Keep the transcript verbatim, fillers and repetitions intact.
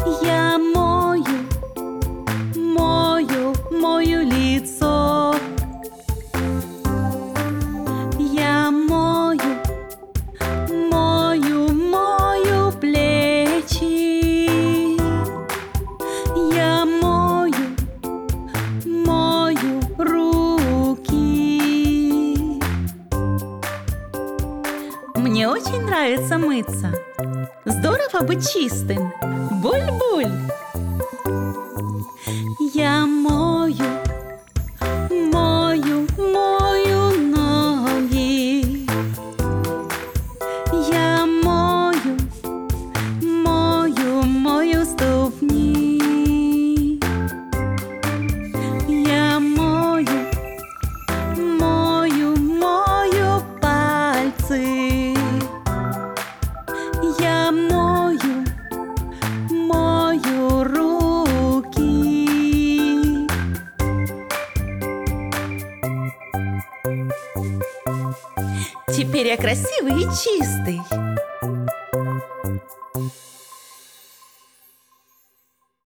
Я мою, мою, мою лицо. Я мою, мою, мою плечи. Я мою, мою руки. Мне очень нравится мыться. Здорово быть чистым. Буль-буль. Я мою, мою, мою ноги. Я мою, мою, мою ступни. Я мою, мою, мою пальцы. Я мою, мою руки. Теперь я красивый и чистый.